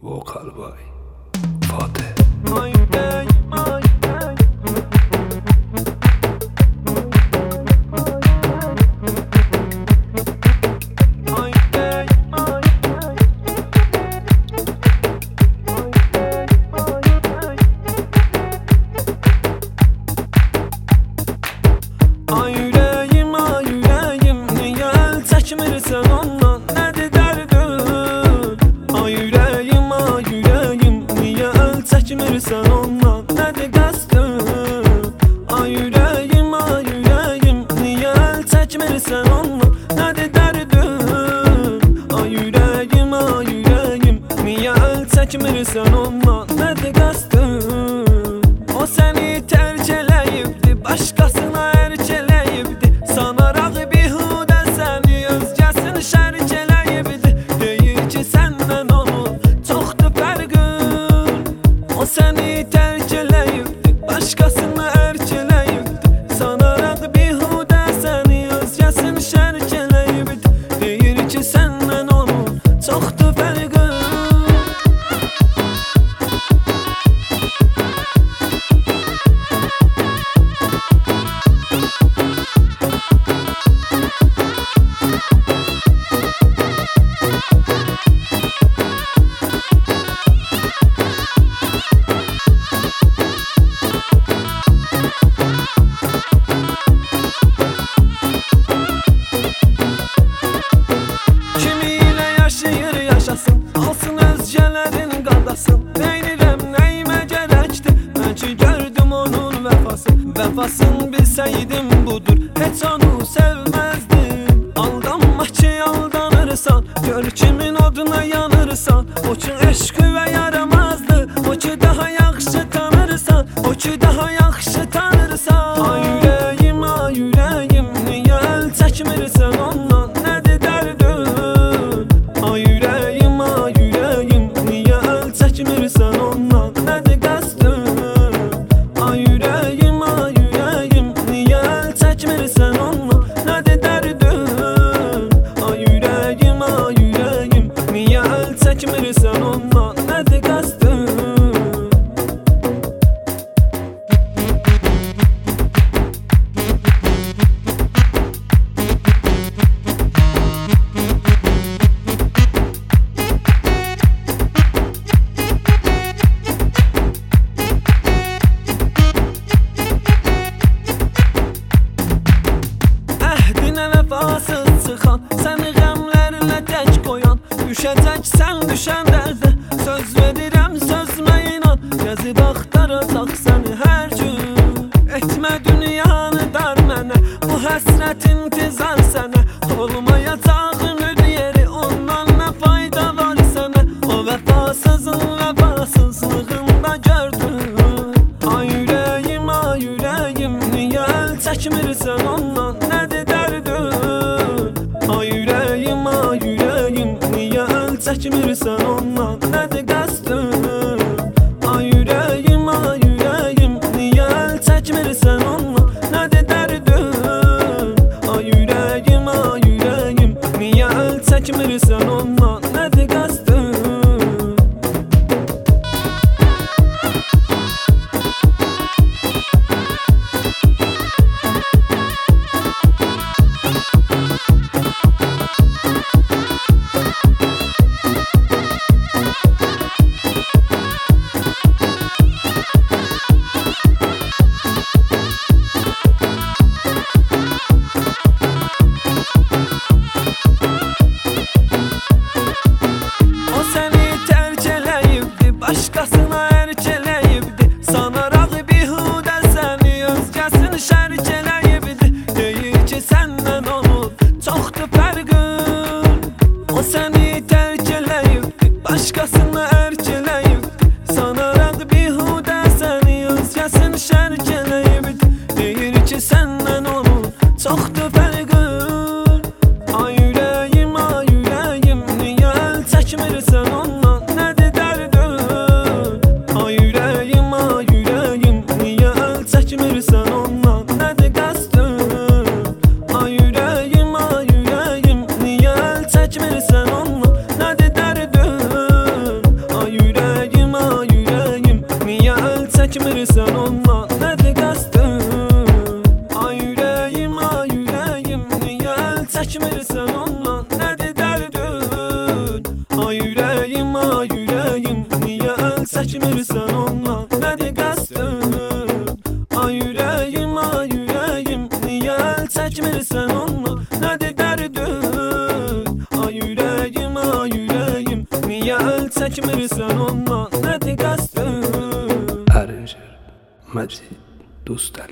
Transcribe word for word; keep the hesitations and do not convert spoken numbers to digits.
Vocal by Fateh. My day, my day. My day, my day. Ay yüreğim, ay yüreğim, niye el çekmirsen ondan, nedir derdin? Ay yüreğim, ay yüreğim, niye el çekmirsen ondan, nedir qəsdin? Ay yüreğim, ay yüreğim, niye el çekmirsen ondan, nedir derdin? Ay yüreğim, ay yüreğim, niye el çekmirsen ondan, nedir qəsdin? O seni tercih eləyibdi, başqasına erkeləyibdi, sanaraq bihudə səni özgəsini şərik eləyibdi. Deyir ki səndən onun çoxdur fərqin. O səni tərk eləyibdi, başqasına erkeləyibdi, sanaraq bihudə səni özgəsini şərik eləyibdi. Deyir ki səndən onun çoxdur fərqin. Yaşasın, alsın özgələrin qadasın. Neynirəm, nəyimə gərəkdir, mən ki gördüm onun vəfasın. Vəfasın bilsəydim budur, heç onu sevməzdim. Aldanma ki aldanırsan, gör kimin oduna yanırsan. O ki eşqü və yaramazdı, o ki daha yaxşı tanırsan, o ki daha yaxşı tanırsan. Ay yüreğim, ay yüreğim, niyə el çəkmirsən ondan, nədir dərdin? Ay yüreğim, ay yüreğim, niyə el çəkmirsən ondan, nədir qəsdin? Ay yüreğim, ay yüreğim, niyə el çəkmirsən ondan, nədir dərdin? Ay yüreğim, ay yüreğim, niyə el çəkmirsən ondan, nədir qəsdin? Vəfasız çıxan, səni qəmlərlə tək qoyan, düşəcəksən düşən dərdə, söz verirəm sözmə inan. Gəzib axtaracaq səni hər gün, etmə dünyanı dar mənə, bu həsrət intizar sənə. Olmayacağın ödəyəri, ondan nə fayda var sənə? O vəfasızın vəfasızlığında gördüm. Ay yüreğim, ay yüreğim, niyə el çəkmirsən ondan, nədir dərdin? Ay yüreğim, ay yüreğim, niyə el çəkmirsən ondan, nədir qəsdin? Ay yüreğim, ay yüreğim, niyə el çəkmirsən ondan, nədir dərdin? Ay yüreğim, ay yüreğim, niyə el çəkmirsən ondan, nədir qəsdin? Başqasına erkeləyibdi, sanaraq bihudə səni özgəsini şərik eləyibdi. Deyir ki səndən onun çoxdur fərqin. O səni tərk eləyibdi, başqasına erkeləyibdi, sanaraq bihudə səni özgəsini şərik eləyibdi. Deyir ki səndən onun çoxdur fərqin. Ay yüreğim, ay yüreğim, niyə el çəkmirsən ondan, nədir dərdin? Ay yüreğim, ay yüreğim, niyə el çəkmirsən ondan, nədir qəsdin? Ay yüreğim, ay yüreğim, niyə el çəkmirsən ondan, nədir dərdin? çəkmirsən ondan, nədir dərdin? Ay ürəyim, ay ürəyim, niyə əl çəkmirsən ondan, nədir qəsdin? Ay ürəyim, ay ürəyim, niyə əl çəkmirsən ondan, nədir dərdin? Ay ürəyim, ay ürəyim, niyə əl çəkmirsən ondan, nədir qəsdin? Ərincer Məcid Dostəli.